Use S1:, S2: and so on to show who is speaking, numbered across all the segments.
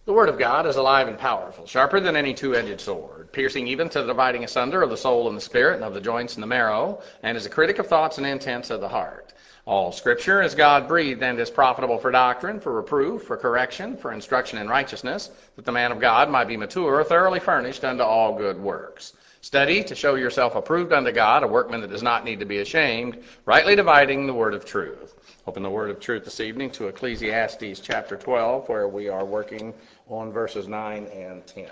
S1: The Word of God is alive and powerful, sharper than any two-edged sword, piercing even to the dividing asunder of the soul and the spirit, and of the joints and the marrow, and is a critic of thoughts and intents of the heart. All Scripture is God-breathed and is profitable for doctrine, for reproof, for correction, for instruction in righteousness, that the man of God might be mature, thoroughly furnished unto all good works. Study to show yourself approved unto God, a workman that does not need to be ashamed, rightly dividing the word of truth. Open the word of truth this evening to Ecclesiastes chapter 12, where we are working on verses 9 and 10.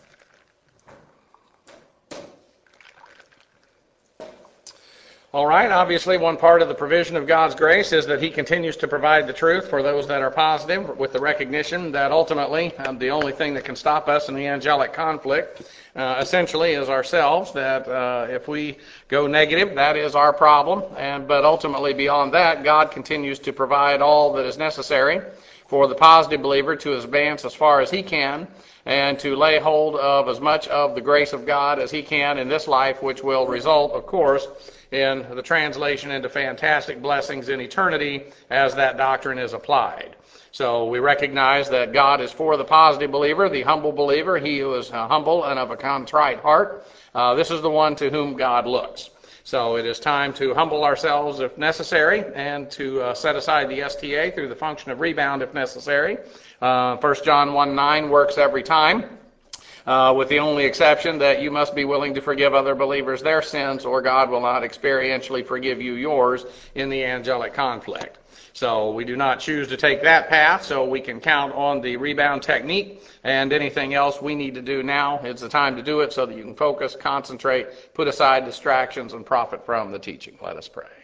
S1: All right, obviously one part of the provision of God's grace is that he continues to provide the truth for those that are positive, with the recognition that ultimately the only thing that can stop us in the angelic conflict essentially is ourselves, that if we go negative, that is our problem. But ultimately beyond that, God continues to provide all that is necessary for the positive believer to advance as far as he can and to lay hold of as much of the grace of God as he can in this life, which will result, of course, in the translation into fantastic blessings in eternity as that doctrine is applied. So we recognize that God is for the positive believer, the humble believer, he who is humble and of a contrite heart. This is the one to whom God looks. So it is time to humble ourselves if necessary and to set aside the STA through the function of rebound if necessary. 1 John 1:9 works every time, with the only exception that you must be willing to forgive other believers their sins, or God will not experientially forgive you yours in the angelic conflict. So we do not choose to take that path, so we can count on the rebound technique, and anything else we need to do now, it's the time to do it so that you can focus, concentrate, put aside distractions, and profit from the teaching. Let us pray.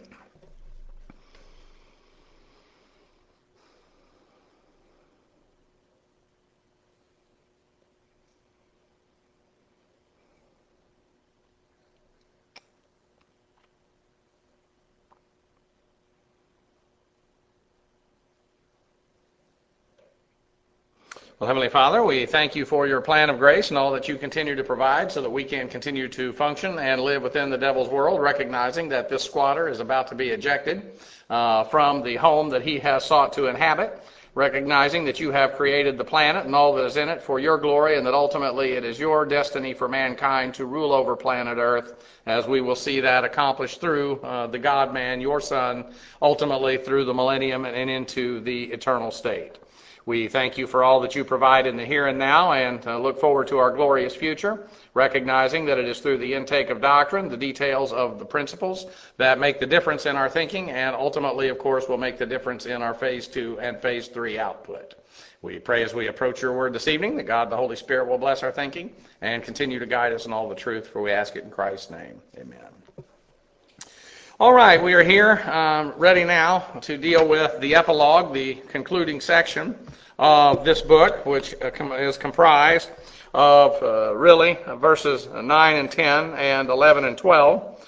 S1: Well, Heavenly Father, we thank you for your plan of grace and all that you continue to provide so that we can continue to function and live within the devil's world, recognizing that this squatter is about to be ejected from the home that he has sought to inhabit, recognizing that you have created the planet and all that is in it for your glory, and that ultimately it is your destiny for mankind to rule over planet Earth, as we will see that accomplished through the God-man, your Son, ultimately through the millennium and into the eternal state. We thank you for all that you provide in the here and now, and look forward to our glorious future, recognizing that it is through the intake of doctrine, the details of the principles, that make the difference in our thinking, and ultimately, of course, will make the difference in our Phase 2 and Phase 3 output. We pray as we approach your word this evening that God, the Holy Spirit, will bless our thinking and continue to guide us in all the truth, for we ask it in Christ's name. Amen. All right, we are here ready now to deal with the epilogue, the concluding section of this book, which is comprised of really verses 9 and 10 and 11 and 12.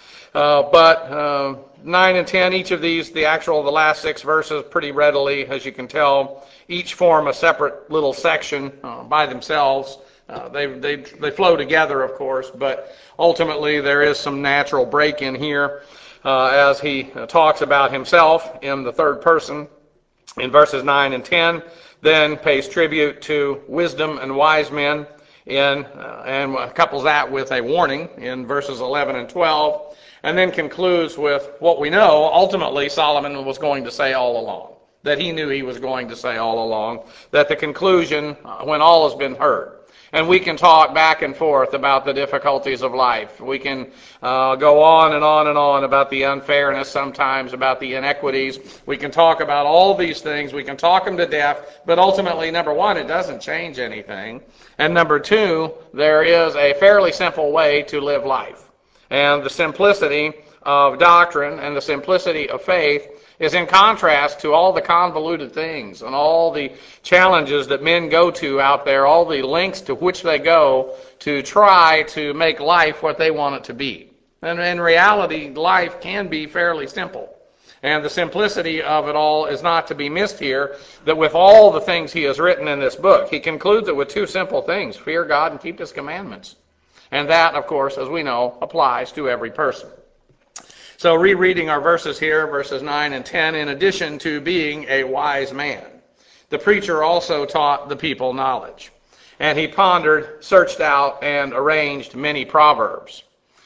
S1: But 9 and 10, each of these, the last 6 verses, pretty readily, as you can tell, each form a separate little section by themselves. They flow together, of course, but ultimately there is some natural break in here. As he talks about himself in the third person in verses 9 and 10, then pays tribute to wisdom and wise men and couples that with a warning in verses 11 and 12, and then concludes with what we know ultimately Solomon was going to say all along, that he knew he was going to say all along, that the conclusion, when all has been heard. And we can talk back and forth about the difficulties of life. We can go on and on and on about the unfairness sometimes, about the inequities. We can talk about all these things. We can talk them to death. But ultimately, number one, it doesn't change anything. And number two, there is a fairly simple way to live life. And the simplicity of doctrine and the simplicity of faith is in contrast to all the convoluted things and all the challenges that men go to out there, all the lengths to which they go to try to make life what they want it to be. And in reality, life can be fairly simple. And the simplicity of it all is not to be missed here, that with all the things he has written in this book, he concludes it with 2 simple things: fear God and keep his commandments. And that, of course, as we know, applies to every person. So rereading our verses here, verses 9 and 10, in addition to being a wise man. the preacher also taught the people knowledge. And he pondered, searched out, and arranged many proverbs.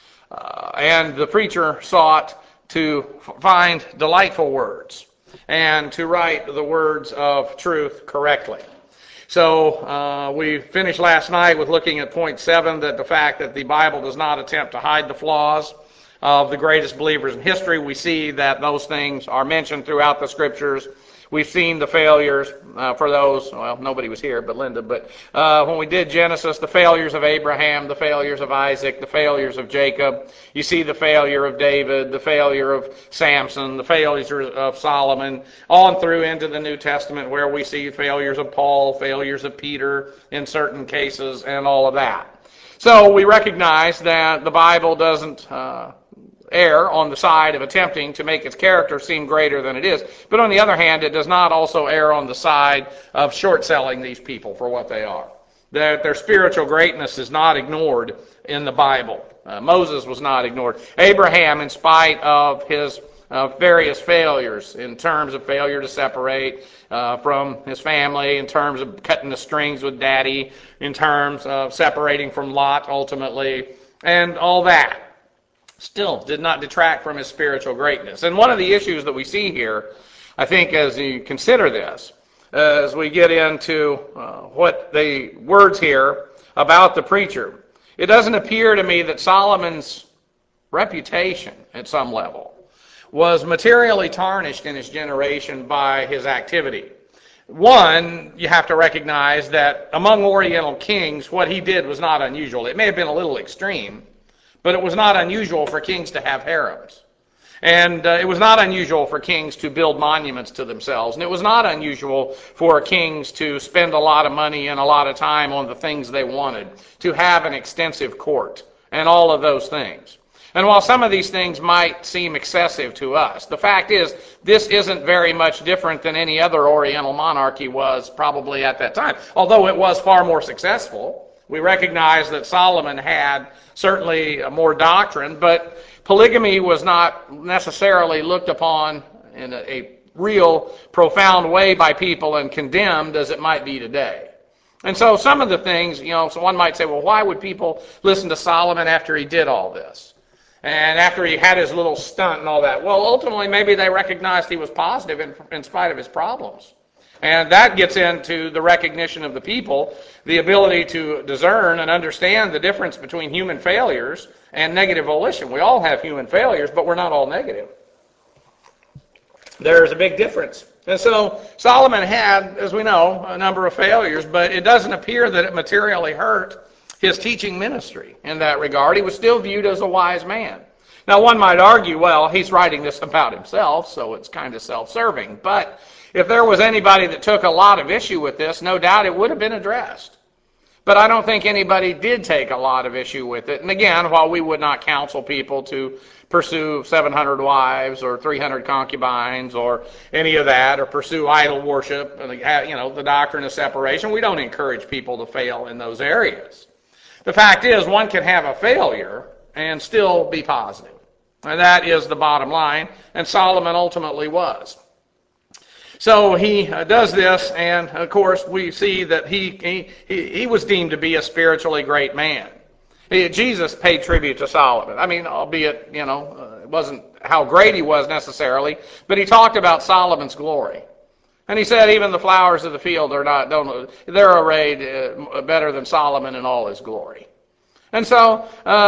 S1: And the preacher sought to find delightful words and to write the words of truth correctly. So we finished last night with looking at point 7, that the fact that the Bible does not attempt to hide the flaws of the greatest believers in history. We see that those things are mentioned throughout the Scriptures. We've seen the failures for those, well, nobody was here but Linda, but when we did Genesis, the failures of Abraham, the failures of Isaac, the failures of Jacob. You see the failure of David, the failure of Samson, the failures of Solomon, on through into the New Testament where we see failures of Paul, failures of Peter in certain cases, and all of that. So we recognize that the Bible doesn't err on the side of attempting to make its character seem greater than it is. But on the other hand, it does not also err on the side of short-selling these people for what they are. Their spiritual greatness is not ignored in the Bible. Moses was not ignored. Abraham, in spite of his various failures, in terms of failure to separate from his family, in terms of cutting the strings with daddy, in terms of separating from Lot ultimately, and all that, still did not detract from his spiritual greatness. And one of the issues that we see here, I think, as you consider this, as we get into what the words here about the preacher, it doesn't appear to me that Solomon's reputation at some level was materially tarnished in his generation by his activity. One, you have to recognize that among Oriental kings, what he did was not unusual. It may have been a little extreme, but it was not unusual for kings to have harems. And it was not unusual for kings to build monuments to themselves. And it was not unusual for kings to spend a lot of money and a lot of time on the things they wanted, to have an extensive court, and all of those things. And while some of these things might seem excessive to us, the fact is, this isn't very much different than any other Oriental monarchy was probably at that time. Although it was far more successful, we recognize that Solomon had certainly more doctrine, but polygamy was not necessarily looked upon in a real profound way by people and condemned as it might be today. And so some of the things, so one might say, well, why would people listen to Solomon after he did all this? And after he had his little stunt and all that? Well, ultimately, maybe they recognized he was positive in spite of his problems. And that gets into the recognition of the people, the ability to discern and understand the difference between human failures and negative volition. We all have human failures, but we're not all negative. There's a big difference. And so Solomon had, as we know, a number of failures, but it doesn't appear that it materially hurt his teaching ministry in that regard. He was still viewed as a wise man. Now, one might argue, well, he's writing this about himself, so it's kind of self-serving. But if there was anybody that took a lot of issue with this, no doubt it would have been addressed. But I don't think anybody did take a lot of issue with it. And again, while we would not counsel people to pursue 700 wives or 300 concubines or any of that, or pursue idol worship, and the doctrine of separation, we don't encourage people to fail in those areas. The fact is, one can have a failure and still be positive. And that is the bottom line, and Solomon ultimately was. So he does this, and of course we see that he was deemed to be a spiritually great man. Jesus paid tribute to Solomon. I mean, albeit, it wasn't how great he was necessarily, but he talked about Solomon's glory. And he said even the flowers of the field they're arrayed better than Solomon in all his glory. And so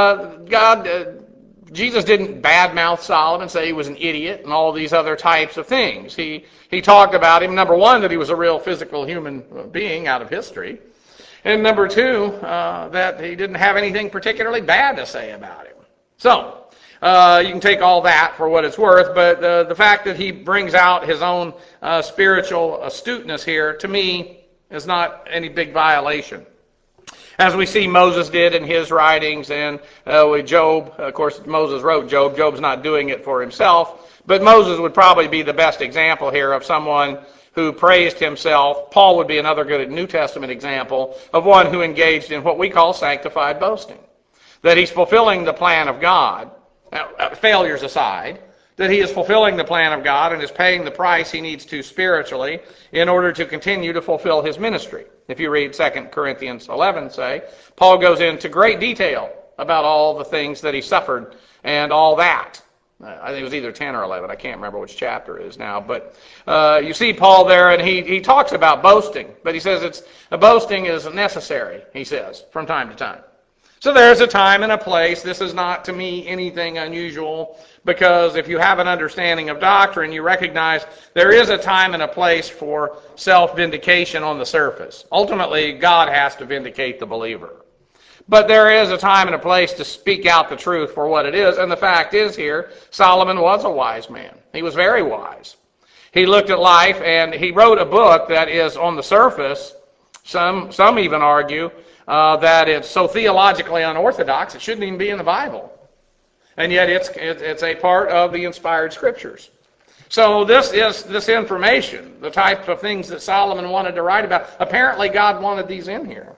S1: Jesus didn't badmouth Solomon, say he was an idiot and all these other types of things. He talked about him, number one, that he was a real physical human being out of history. And number two, that he didn't have anything particularly bad to say about him. So, you can take all that for what it's worth, but the fact that he brings out his own spiritual astuteness here, to me, is not any big violation. As we see Moses did in his writings, and with Job, of course Moses wrote Job. Job's not doing it for himself, but Moses would probably be the best example here of someone who praised himself. Paul would be another good New Testament example of one who engaged in what we call sanctified boasting. That he's fulfilling the plan of God, failures aside, that he is fulfilling the plan of God and is paying the price he needs to spiritually in order to continue to fulfill his ministry. If you read 2 Corinthians 11, say, Paul goes into great detail about all the things that he suffered and all that. I think it was either 10 or 11. I can't remember which chapter it is now. But you see Paul there, and he talks about boasting. But he says boasting is necessary, he says, from time to time. So there's a time and a place. This is not, to me, anything unusual, because if you have an understanding of doctrine, you recognize there is a time and a place for self-vindication on the surface. Ultimately, God has to vindicate the believer. But there is a time and a place to speak out the truth for what it is, and the fact is here, Solomon was a wise man. He was very wise. He looked at life, and he wrote a book that is, on the surface, some even argue, that it's so theologically unorthodox it shouldn't even be in the Bible. And yet it's a part of the inspired Scriptures. So this information, the type of things that Solomon wanted to write about, apparently God wanted these in here.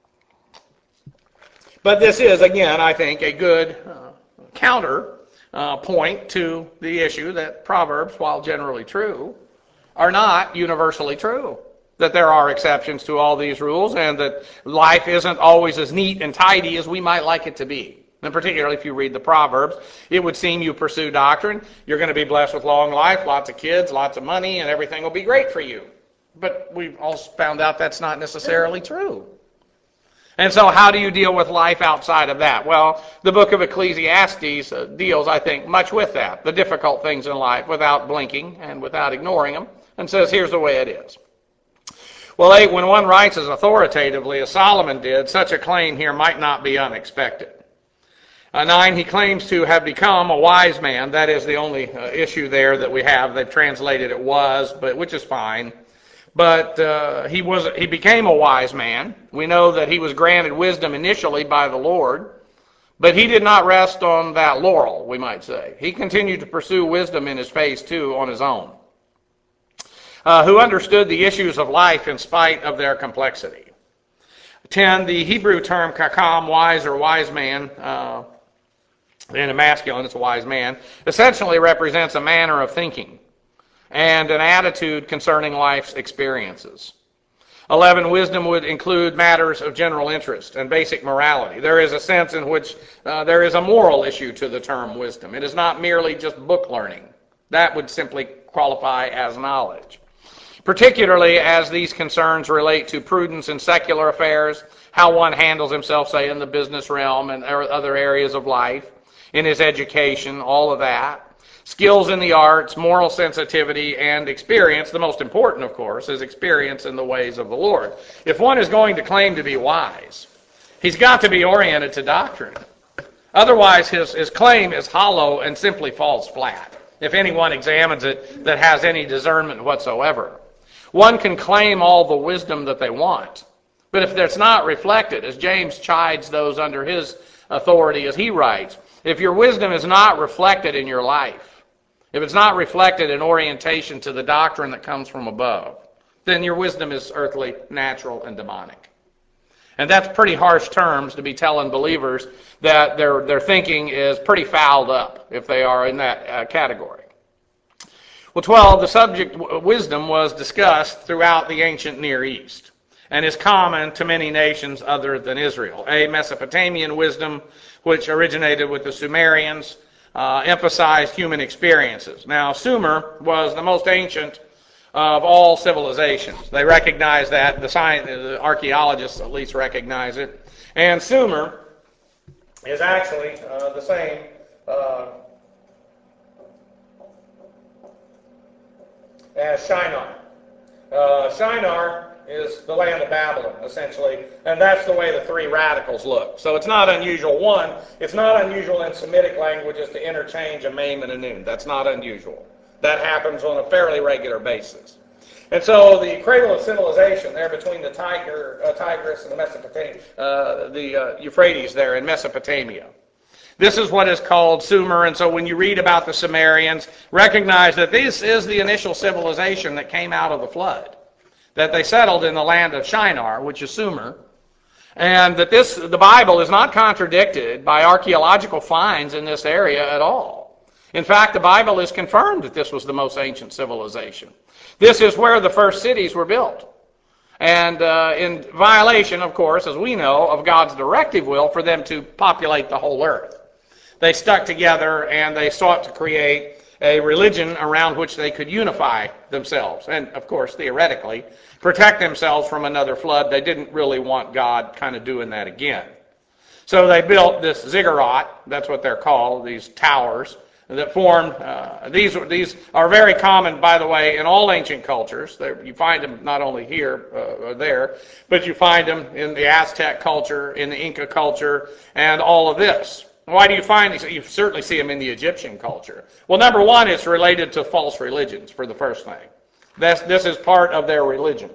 S1: But this is, again, I think, a good counter point to the issue that Proverbs, while generally true, are not universally true. That there are exceptions to all these rules, and that life isn't always as neat and tidy as we might like it to be. And particularly if you read the Proverbs, it would seem you pursue doctrine, you're going to be blessed with long life, lots of kids, lots of money, and everything will be great for you. But we've all found out that's not necessarily true. And so how do you deal with life outside of that? Well, the book of Ecclesiastes deals, I think, much with that, the difficult things in life, without blinking and without ignoring them, and says, here's the way it is. Well, 8, when one writes as authoritatively as Solomon did, such a claim here might not be unexpected. 9, he claims to have become a wise man. That is the only issue there that we have. They've translated it was, but which is fine. But he became a wise man. We know that he was granted wisdom initially by the Lord, but he did not rest on that laurel, we might say. He continued to pursue wisdom in his phase 2 on his own. Who understood the issues of life in spite of their complexity. 10, the Hebrew term kakam, wise or wise man, in a masculine, it's a wise man, essentially represents a manner of thinking and an attitude concerning life's experiences. 11, wisdom would include matters of general interest and basic morality. There is a sense in which there is a moral issue to the term wisdom. It is not merely just book learning. That would simply qualify as knowledge. Particularly as these concerns relate to prudence in secular affairs, how one handles himself, say, in the business realm and other areas of life, in his education, all of that. Skills in the arts, moral sensitivity, and experience. The most important, of course, is experience in the ways of the Lord. If one is going to claim to be wise, he's got to be oriented to doctrine. Otherwise, his claim is hollow and simply falls flat, if anyone examines it that has any discernment whatsoever. One can claim all the wisdom that they want, but if that's not reflected, as James chides those under his authority as he writes, if your wisdom is not reflected in your life, if it's not reflected in orientation to the doctrine that comes from above, then your wisdom is earthly, natural, and demonic. And that's pretty harsh terms to be telling believers that their thinking is pretty fouled up if they are in that category. Well, 12, the subject wisdom was discussed throughout the ancient Near East and is common to many nations other than Israel. A Mesopotamian wisdom, which originated with the Sumerians, emphasized human experiences. Now, Sumer was the most ancient of all civilizations. They recognize that. The archaeologists at least recognize it. And Sumer is actually the same as Shinar. Shinar is the land of Babylon, essentially, and that's the way the three radicals look. So it's not unusual. One, it's not unusual in Semitic languages to interchange a mem and a nun. That's not unusual. That happens on a fairly regular basis. And so the cradle of civilization there between the Tigris and the Mesopotamia, the Euphrates there in Mesopotamia. This is what is called Sumer, and so when you read about the Sumerians, recognize that this is the initial civilization that came out of the flood, that they settled in the land of Shinar, which is Sumer, and that the Bible is not contradicted by archaeological finds in this area at all. In fact, the Bible is confirmed that this was the most ancient civilization. This is where the first cities were built. And in violation, of course, as we know, of God's directive will for them to populate the whole earth. They stuck together and they sought to create a religion around which they could unify themselves. And, of course, theoretically, protect themselves from another flood. They didn't really want God kind of doing that again. So they built this ziggurat, that's what they're called, these towers, that formed, these are very common, by the way, in all ancient cultures. You find them not only here or there, but you find them in the Aztec culture, in the Inca culture, and all of this. Why do you find these? You certainly see them in the Egyptian culture. Well, number one, it's related to false religions, for the first thing. This is part of their religion.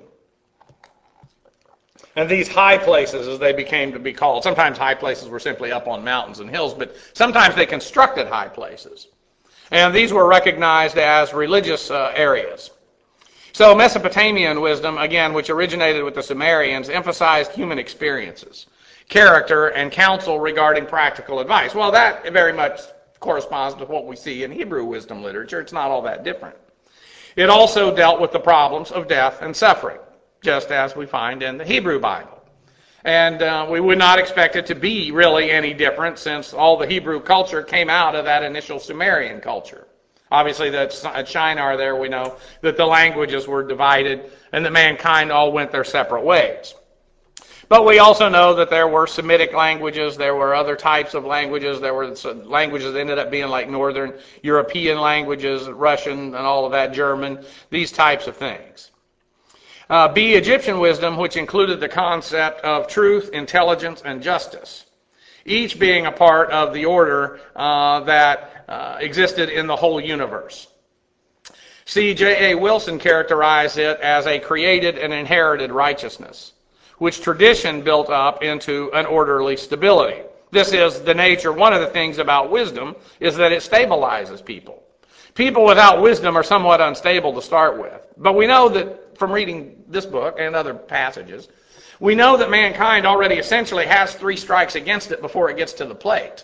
S1: And these high places, as they became to be called, sometimes high places were simply up on mountains and hills, but sometimes they constructed high places. And these were recognized as religious areas. So Mesopotamian wisdom, again, which originated with the Sumerians, emphasized human experiences, character, and counsel regarding practical advice. Well, that very much corresponds to what we see in Hebrew wisdom literature. It's not all that different. It also dealt with the problems of death and suffering, just as we find in the Hebrew Bible. And we would not expect it to be really any different, since all the Hebrew culture came out of that initial Sumerian culture. Obviously, at Shinar there we know that the languages were divided and that mankind all went their separate ways. But we also know that there were Semitic languages, there were other types of languages, there were languages that ended up being like Northern European languages, Russian and all of that, German, these types of things. B, Egyptian wisdom, which included the concept of truth, intelligence, and justice, each being a part of the order that existed in the whole universe. C, J.A. Wilson characterized it as a created and inherited righteousness, which tradition built up into an orderly stability. This is the nature. One of the things about wisdom is that it stabilizes people. People without wisdom are somewhat unstable to start with. But we know that from reading this book and other passages, we know that mankind already essentially has 3 strikes against it before it gets to the plate.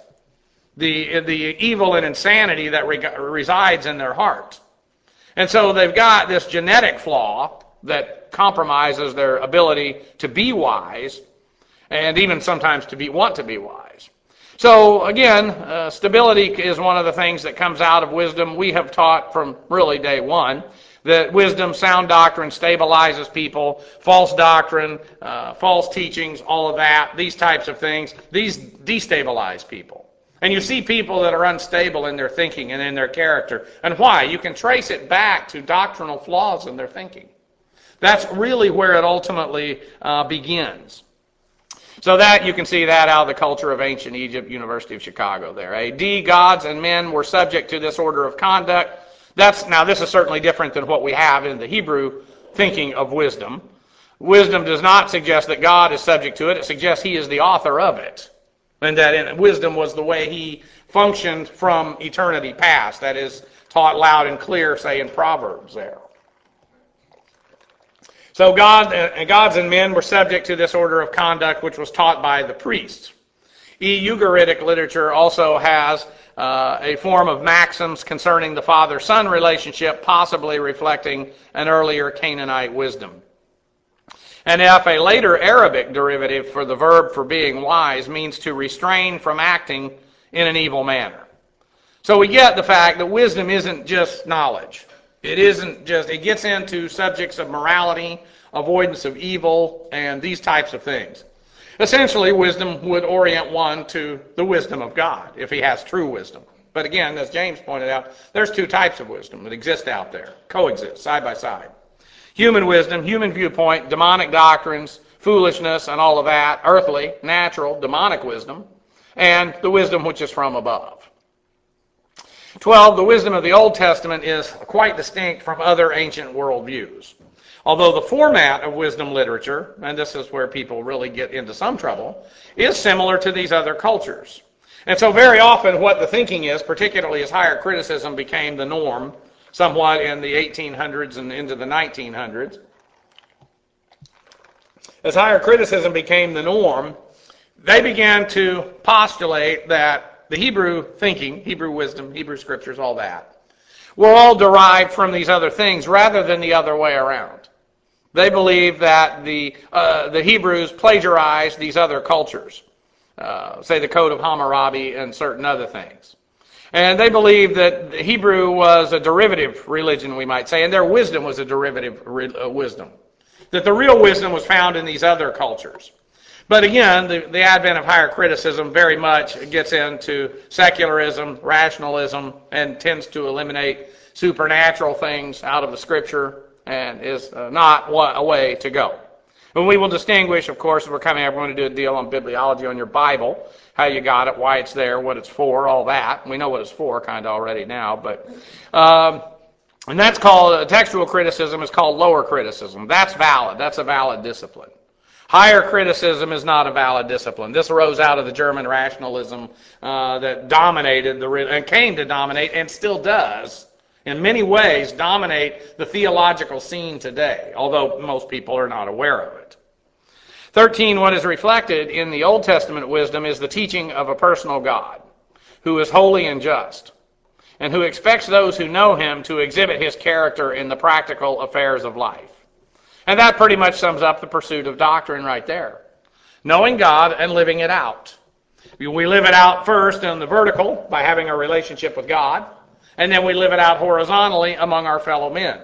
S1: The evil and insanity that resides in their heart. And so they've got this genetic flaw that compromises their ability to be wise, and even sometimes to want to be wise. So again, stability is one of the things that comes out of wisdom. We have taught from really day one that wisdom, sound doctrine, stabilizes people. False doctrine, false teachings, all of that, these types of things, these destabilize people. And you see people that are unstable in their thinking and in their character. And why? You can trace it back to doctrinal flaws in their thinking. That's really where it ultimately begins. So that, you can see that out of the culture of ancient Egypt, University of Chicago there. D, gods and men were subject to this order of conduct. Now, this is certainly different than what we have in the Hebrew thinking of wisdom. Wisdom does not suggest that God is subject to it. It suggests he is the author of it. And that wisdom was the way he functioned from eternity past. That is taught loud and clear, say, in Proverbs there. So gods and men were subject to this order of conduct, which was taught by the priests. Ugaritic literature also has a form of maxims concerning the father-son relationship, possibly reflecting an earlier Canaanite wisdom. And F, a later Arabic derivative for the verb for being wise, means to restrain from acting in an evil manner. So we get the fact that wisdom isn't just knowledge. It gets into subjects of morality, avoidance of evil, and these types of things. Essentially, wisdom would orient one to the wisdom of God, if he has true wisdom. But again, as James pointed out, there's 2 types of wisdom that exist out there, coexist, side by side. Human wisdom, human viewpoint, demonic doctrines, foolishness, and all of that, earthly, natural, demonic wisdom, and the wisdom which is from above. 12, the wisdom of the Old Testament is quite distinct from other ancient worldviews. Although the format of wisdom literature, and this is where people really get into some trouble, is similar to these other cultures. And so very often what the thinking is, particularly as higher criticism became the norm, somewhat in the 1800s and into the 1900s, as higher criticism became the norm, they began to postulate that the Hebrew thinking, Hebrew wisdom, Hebrew scriptures, all that, were all derived from these other things rather than the other way around. They believed that the Hebrews plagiarized these other cultures, say the Code of Hammurabi and certain other things. And they believed that the Hebrew was a derivative religion, we might say, and their wisdom was a derivative wisdom. That the real wisdom was found in these other cultures. But again, the advent of higher criticism very much gets into secularism, rationalism, and tends to eliminate supernatural things out of the Scripture, and is not a way to go. And we will distinguish, of course, we're going to do a deal on bibliology on your Bible, how you got it, why it's there, what it's for, all that. We know what it's for kind of already now, but and that's called, textual criticism is called lower criticism. That's valid. That's a valid discipline. Higher criticism is not a valid discipline. This arose out of the German rationalism that dominated and came to dominate and still does, in many ways, dominate the theological scene today, although most people are not aware of it. 13, what is reflected in the Old Testament wisdom is the teaching of a personal God who is holy and just, and who expects those who know him to exhibit his character in the practical affairs of life. And that pretty much sums up the pursuit of doctrine right there. Knowing God and living it out. We live it out first in the vertical by having a relationship with God, and then we live it out horizontally among our fellow men.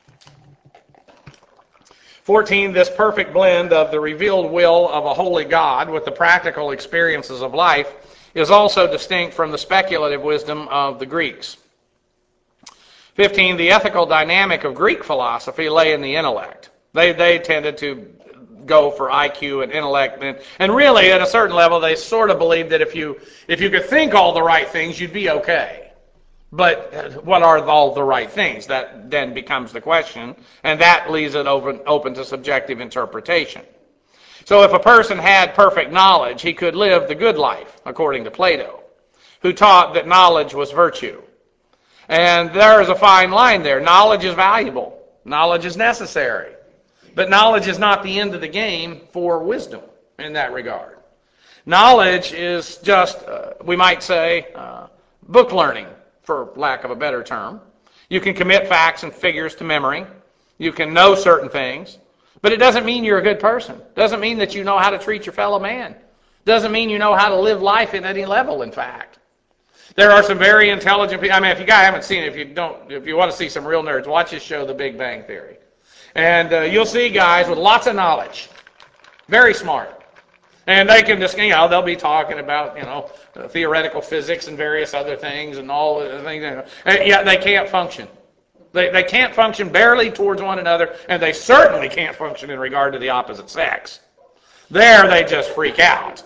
S1: 14, this perfect blend of the revealed will of a holy God with the practical experiences of life is also distinct from the speculative wisdom of the Greeks. 15, the ethical dynamic of Greek philosophy lay in the intellect. They tended to go for IQ and intellect, and really at a certain level they sort of believed that if you could think all the right things, you'd be okay. But what are all the right things? That then becomes the question, and that leaves it open to subjective interpretation. So if a person had perfect knowledge, he could live the good life, according to Plato, who taught that knowledge was virtue. And there is a fine line there. Knowledge is valuable. Knowledge is necessary. But knowledge is not the end of the game for wisdom in that regard. Knowledge is just, we might say, book learning, for lack of a better term. You can commit facts and figures to memory. You can know certain things. But it doesn't mean you're a good person. It doesn't mean that you know how to treat your fellow man. It doesn't mean you know how to live life at any level, in fact. There are some very intelligent people. I mean, if you guys haven't seen it, if you want to see some real nerds, watch this show, The Big Bang Theory. And you'll see guys with lots of knowledge, very smart. And they can just, they'll be talking about, theoretical physics and various other things and all the things. And yet they can't function. They can't function barely towards one another, and they certainly can't function in regard to the opposite sex. There they just freak out.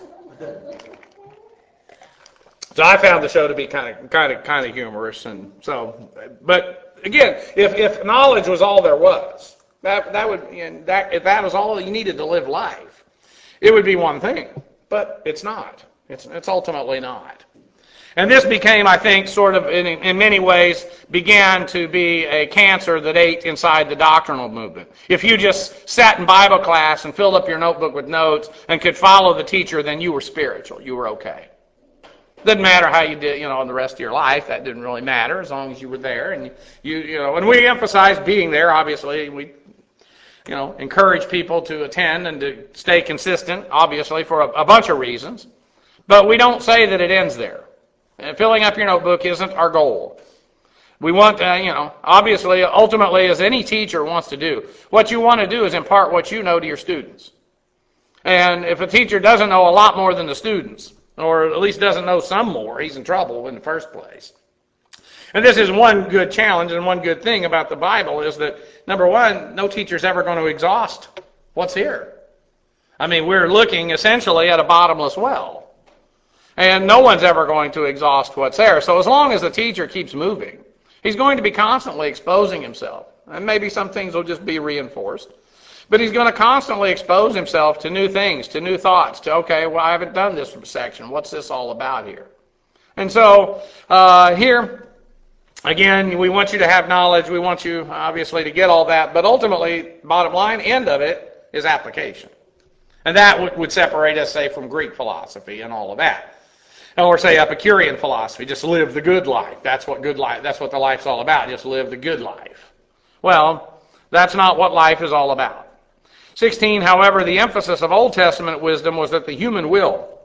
S1: So I found the show to be kind of humorous, and so. But again, if knowledge was all there was, if that was all you needed to live life, it would be one thing. But it's not. It's ultimately not. And this became, I think, sort of in many ways began to be a cancer that ate inside the doctrinal movement. If you just sat in Bible class and filled up your notebook with notes and could follow the teacher, then you were spiritual. You were okay. Didn't matter how you did, in the rest of your life. That didn't really matter as long as you were there. And and we emphasize being there. Obviously, we encourage people to attend and to stay consistent. Obviously, for a bunch of reasons, but we don't say that it ends there. And filling up your notebook isn't our goal. We want, obviously, ultimately, as any teacher wants to do, what you want to do is impart what you know to your students. And if a teacher doesn't know a lot more than the students, or at least doesn't know some more, he's in trouble in the first place. And this is one good challenge, and one good thing about the Bible is that, number one, no teacher's ever going to exhaust what's here. I mean, we're looking essentially at a bottomless well. And no one's ever going to exhaust what's there. So as long as the teacher keeps moving, he's going to be constantly exposing himself. And maybe some things will just be reinforced. But he's going to constantly expose himself to new things, to new thoughts, to, okay, well, I haven't done this section. What's this all about here? And so here, again, we want you to have knowledge. We want you, obviously, to get all that. But ultimately, bottom line, end of it is application. And that would separate us, say, from Greek philosophy and all of that. Or say Epicurean philosophy, just live the good life. That's what good life, that's what the life's all about, just live the good life. Well, that's not what life is all about. 16, however, the emphasis of Old Testament wisdom was that the human will,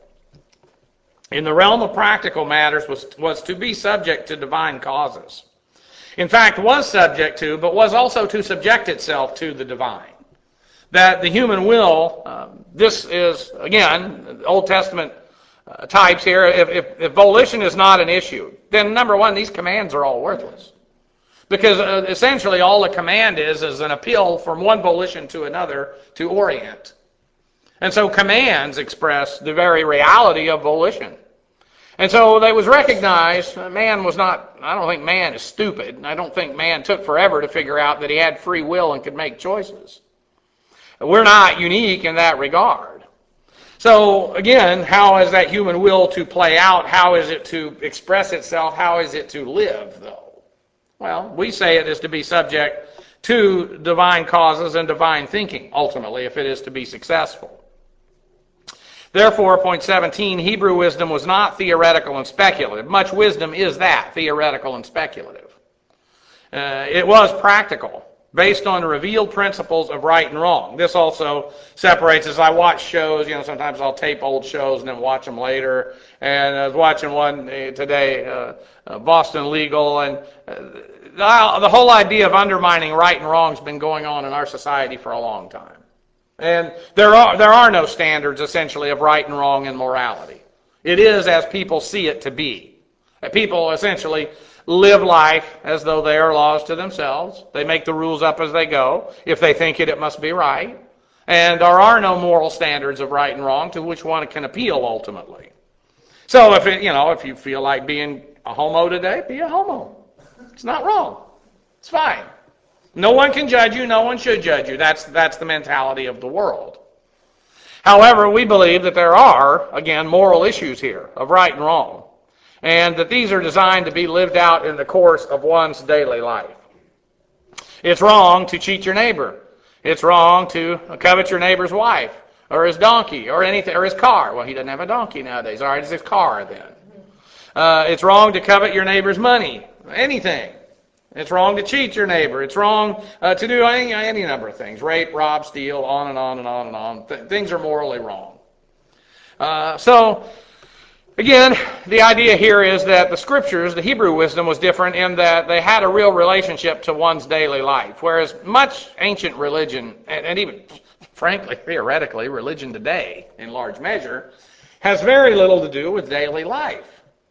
S1: in the realm of practical matters, was to be subject to divine causes. In fact, was subject to, but was also to subject itself to the divine. That the human will, this is, again, Old Testament types here. If volition is not an issue, then number one, these commands are all worthless. Because essentially all the command is an appeal from one volition to another to orient. And so commands express the very reality of volition. And so it was recognized man was not, I don't think man is stupid. I don't think man took forever to figure out that he had free will and could make choices. We're not unique in that regard. So again, how is that human will to play out? How is it to express itself? How is it to live, though? Well, we say it is to be subject to divine causes and divine thinking, ultimately, if it is to be successful. Therefore, point 17, Hebrew wisdom was not theoretical and speculative. Much wisdom is that, theoretical and speculative. It was practical, based on revealed principles of right and wrong. This also separates, as I watch shows, sometimes I'll tape old shows and then watch them later. And I was watching one today, Boston Legal, and the whole idea of undermining right and wrong has been going on in our society for a long time. And there are no standards, essentially, of right and wrong in morality. It is as people see it to be. People essentially live life as though they are laws to themselves. They make the rules up as they go. If they think it must be right. And there are no moral standards of right and wrong to which one can appeal ultimately. So if you feel like being a homo today, be a homo. It's not wrong. It's fine. No one can judge you. No one should judge you. That's the mentality of the world. However, we believe that there are, again, moral issues here of right and wrong, and that these are designed to be lived out in the course of one's daily life. It's wrong to cheat your neighbor. It's wrong to covet your neighbor's wife or his donkey or anything, or his car. Well, he doesn't have a donkey nowadays. All right, it's his car then. It's wrong to covet your neighbor's money. Anything. It's wrong to cheat your neighbor. It's wrong to do any number of things. Rape, rob, steal, on and on and on and on. Things are morally wrong. So, again, the idea here is that the Scriptures, the Hebrew wisdom, was different in that they had a real relationship to one's daily life, whereas much ancient religion, and even, frankly, theoretically, religion today, in large measure, has very little to do with daily life.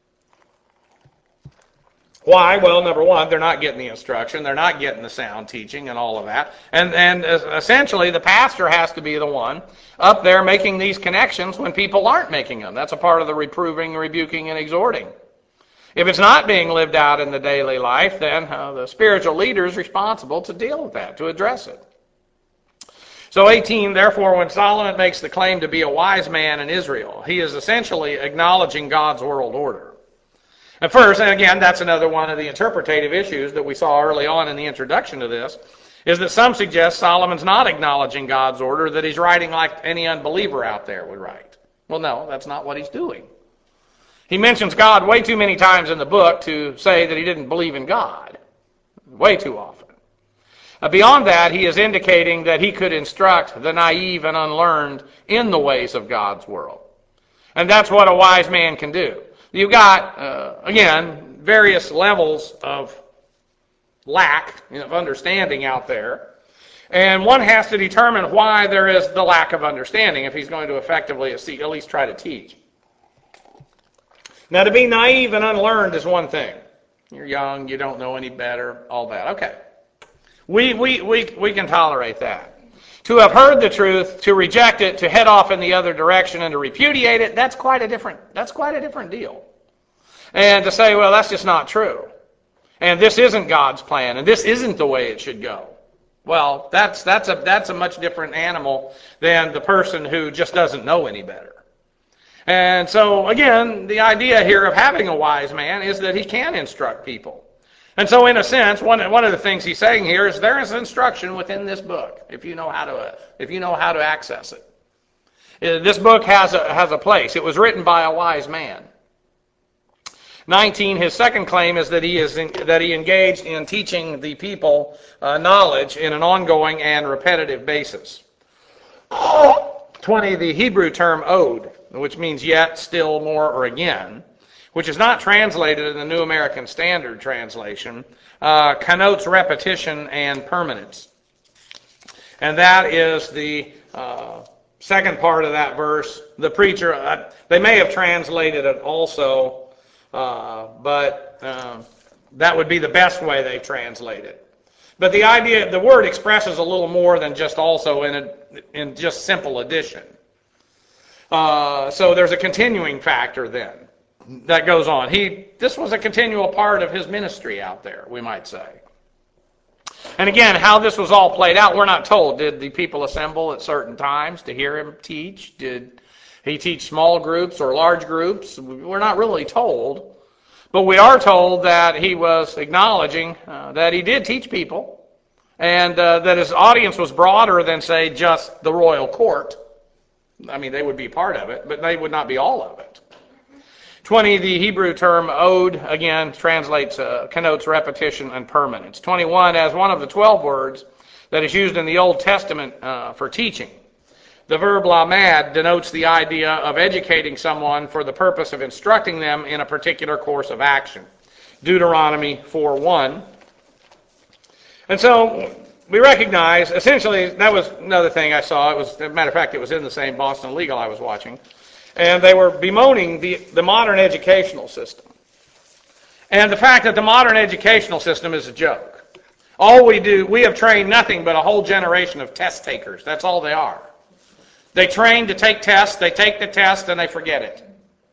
S1: Why? Well, number one, they're not getting the instruction. They're not getting the sound teaching and all of that. And essentially, the pastor has to be the one up there making these connections when people aren't making them. That's a part of the reproving, rebuking, and exhorting. If it's not being lived out in the daily life, then the spiritual leader is responsible to deal with that, to address it. So 18, therefore, when Solomon makes the claim to be a wise man in Israel, he is essentially acknowledging God's world order. And first, and again, that's another one of the interpretative issues that we saw early on in the introduction to this, is that some suggest Solomon's not acknowledging God's order, that he's writing like any unbeliever out there would write. Well, no, that's not what he's doing. He mentions God way too many times in the book to say that he didn't believe in God. Way too often. Beyond that, he is indicating that he could instruct the naive and unlearned in the ways of God's world. And that's what a wise man can do. You've got, again, various levels of lack of understanding out there. And one has to determine why there is the lack of understanding if he's going to effectively at least try to teach. Now, to be naive and unlearned is one thing. You're young, you don't know any better, all that. Okay. We can tolerate that. To have heard the truth, to reject it, to head off in the other direction, and to repudiate it, that's quite a different deal. And to say, well, that's just not true. And this isn't God's plan, and this isn't the way it should go. Well, that's a much different animal than the person who just doesn't know any better. And so, again, the idea here of having a wise man is that he can instruct people. And so, in a sense, one of the things he's saying here is there is instruction within this book if you know how to access it. This book has a place. It was written by a wise man. 19, his second claim is that he engaged in teaching the people knowledge in an ongoing and repetitive basis. 20, the Hebrew term od, which means yet, still, more, or again, which is not translated in the New American Standard translation, connotes repetition and permanence. And that is the second part of that verse. The preacher, they may have translated it also, but that would be the best way they translate it. But the idea, the word expresses a little more than just also in just simple addition. So there's a continuing factor then that goes on. This was a continual part of his ministry out there, we might say. And again, how this was all played out, we're not told. Did the people assemble at certain times to hear him teach? Did he teach small groups or large groups? We're not really told. But we are told that he was acknowledging that he did teach people, and that his audience was broader than, say, just the royal court. I mean, they would be part of it, but they would not be all of it. 20, the Hebrew term od, again, connotes repetition and permanence. 21, as one of the 12 words that is used in the Old Testament for teaching. The verb lamad denotes the idea of educating someone for the purpose of instructing them in a particular course of action. Deuteronomy 4:1. And so we recognize, essentially, that was another thing I saw. As a matter of fact, it was in the same Boston Legal I was watching. And they were bemoaning the modern educational system. And the fact that the modern educational system is a joke. All we have trained nothing but a whole generation of test takers. That's all they are. They train to take tests, they take the test, and they forget it.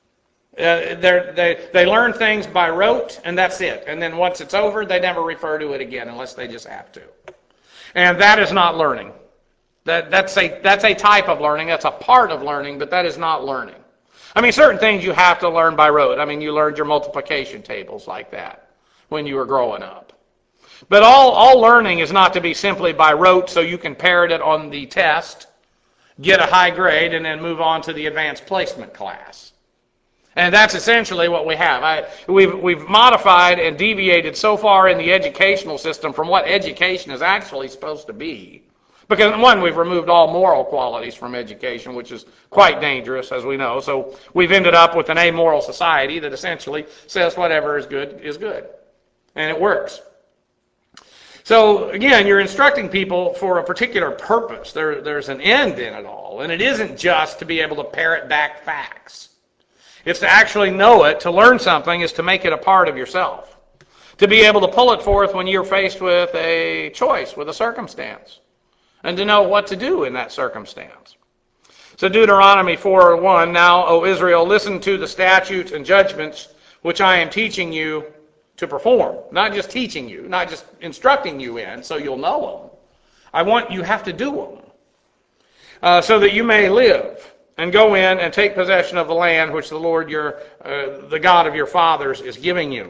S1: They learn things by rote, and that's it. And then once it's over, they never refer to it again unless they just have to. And that is not learning. That's a type of learning. That's a part of learning, but that is not learning. I mean, certain things you have to learn by rote. I mean, you learned your multiplication tables like that when you were growing up. But all learning is not to be simply by rote so you can parrot it on the test, get a high grade, and then move on to the advanced placement class. And that's essentially what we have. We've modified and deviated so far in the educational system from what education is actually supposed to be. Because, one, we've removed all moral qualities from education, which is quite dangerous, as we know. So we've ended up with an amoral society that essentially says whatever is good is good. And it works. So, again, you're instructing people for a particular purpose. There's an end in it all. And it isn't just to be able to parrot back facts. It's to actually know it. To learn something is to make it a part of yourself. To be able to pull it forth when you're faced with a choice, with a circumstance. And to know what to do in that circumstance. So Deuteronomy 4:1, now, O Israel, listen to the statutes and judgments which I am teaching you to perform. Not just teaching you, not just instructing you in so you'll know them. You have to do them. So that you may live and go in and take possession of the land which the Lord, the God of your fathers, is giving you.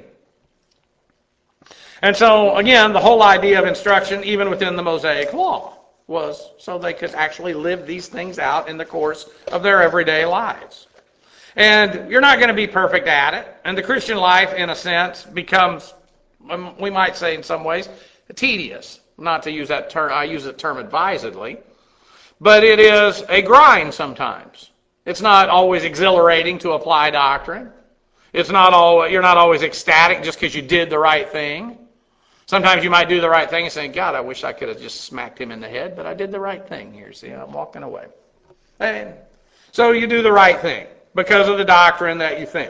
S1: And so, again, the whole idea of instruction, even within the Mosaic Law, was so they could actually live these things out in the course of their everyday lives. And you're not going to be perfect at it. And the Christian life, in a sense, becomes, we might say in some ways, tedious. Not to use that term, I use the term advisedly. But it is a grind sometimes. It's not always exhilarating to apply doctrine. You're not always ecstatic just because you did the right thing. Sometimes you might do the right thing and say, God, I wish I could have just smacked him in the head, but I did the right thing here. See, I'm walking away. And so you do the right thing because of the doctrine that you think.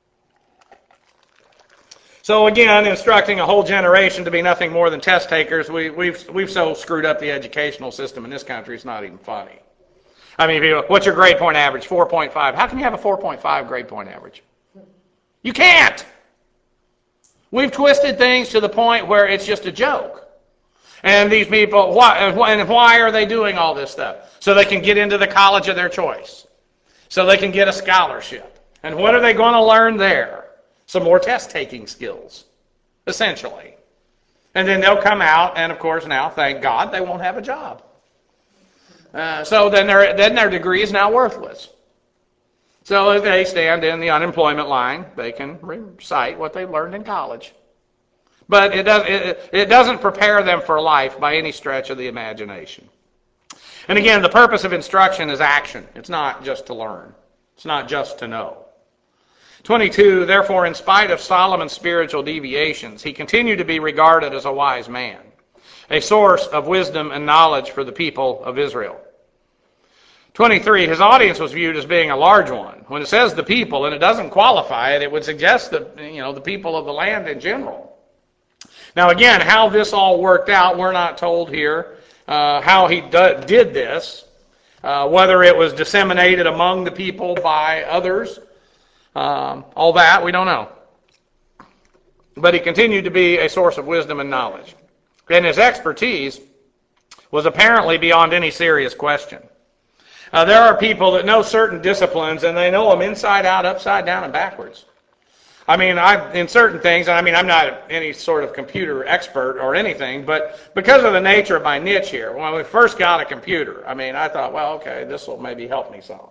S1: So again, instructing a whole generation to be nothing more than test takers, we've so screwed up the educational system in this country, it's not even funny. I mean, what's your grade point average? 4.5. How can you have a 4.5 grade point average? You can't. We've twisted things to the point where it's just a joke. And these people, why are they doing all this stuff? So they can get into the college of their choice. So they can get a scholarship. And what are they going to learn there? Some more test-taking skills, essentially. And then they'll come out, and of course now, thank God, they won't have a job. So then their degree is now worthless. So if they stand in the unemployment line, they can recite what they learned in college. But it doesn't prepare them for life by any stretch of the imagination. And again, the purpose of instruction is action. It's not just to learn. It's not just to know. 22, therefore, in spite of Solomon's spiritual deviations, he continued to be regarded as a wise man, a source of wisdom and knowledge for the people of Israel. 23, his audience was viewed as being a large one. When it says the people, and it doesn't qualify it, it would suggest that, the people of the land in general. Now again, how this all worked out, we're not told here how he did this, whether it was disseminated among the people by others, all that, we don't know. But he continued to be a source of wisdom and knowledge. And his expertise was apparently beyond any serious question. There are people that know certain disciplines, and they know them inside out, upside down, and backwards. In certain things, I'm not any sort of computer expert or anything, but because of the nature of my niche here, when we first got a computer, I thought, well, okay, this will maybe help me some.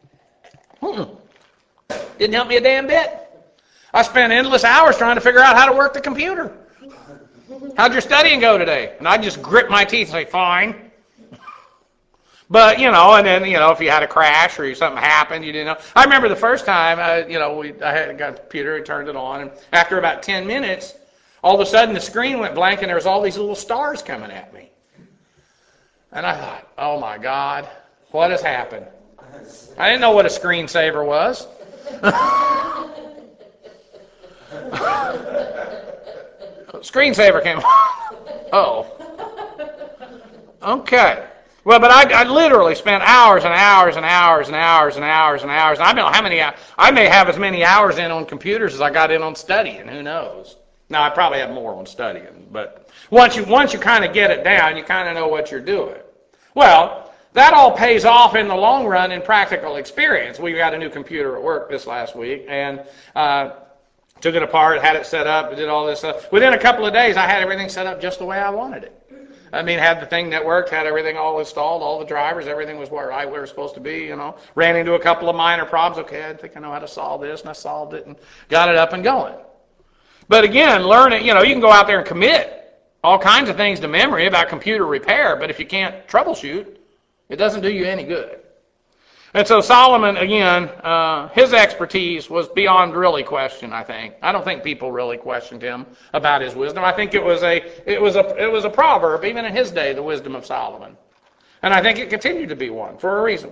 S1: Didn't help me a damn bit. I spent endless hours trying to figure out how to work the computer. How'd your studying go today? And I'd just grit my teeth and say, fine. But, and then, if you had a crash or something happened, you didn't know. I remember the first time, I had got a computer and turned it on, and after about 10 minutes, all of a sudden the screen went blank and there was all these little stars coming at me. And I thought, oh my God, what has happened? I didn't know what a screensaver was. Screensaver came. Uh-oh. Okay. Well, but I literally spent hours and hours and hours and hours and hours and hours. I don't know how many. I may have as many hours in on computers as I got in on studying. Who knows? Now I probably have more on studying, but once you kind of get it down, you kind of know what you're doing. Well, that all pays off in the long run in practical experience. We got a new computer at work this last week, and took it apart, had it set up, did all this stuff. Within a couple of days, I had everything set up just the way I wanted it. Had the thing that worked, had everything all installed, all the drivers, everything was where it was supposed to be, Ran into a couple of minor problems. Okay, I think I know how to solve this, and I solved it and got it up and going. But again, learning, you can go out there and commit all kinds of things to memory about computer repair, but if you can't troubleshoot, it doesn't do you any good. And so Solomon, again, his expertise was beyond really question, I think. I don't think people really questioned him about his wisdom. I think it was a proverb, even in his day, the wisdom of Solomon. And I think it continued to be one for a reason.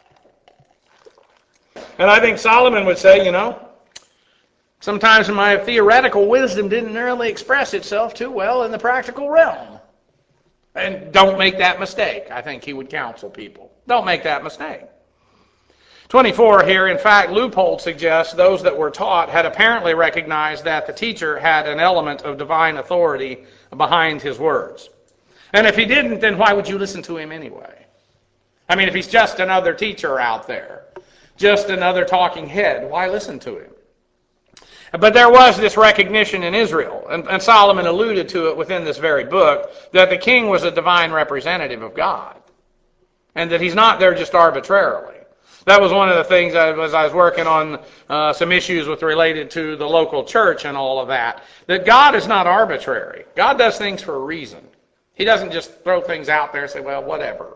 S1: And I think Solomon would say, sometimes my theoretical wisdom didn't really express itself too well in the practical realm. And don't make that mistake. I think he would counsel people. Don't make that mistake. 24 here, in fact, Leupold suggests those that were taught had apparently recognized that the teacher had an element of divine authority behind his words. And if he didn't, then why would you listen to him anyway? If he's just another teacher out there, just another talking head, why listen to him? But there was this recognition in Israel, and Solomon alluded to it within this very book, that the king was a divine representative of God, and that he's not there just arbitrarily. That was one of the things as I was working on some issues related to the local church and all of that God is not arbitrary. God does things for a reason. He doesn't just throw things out there and say, well, whatever.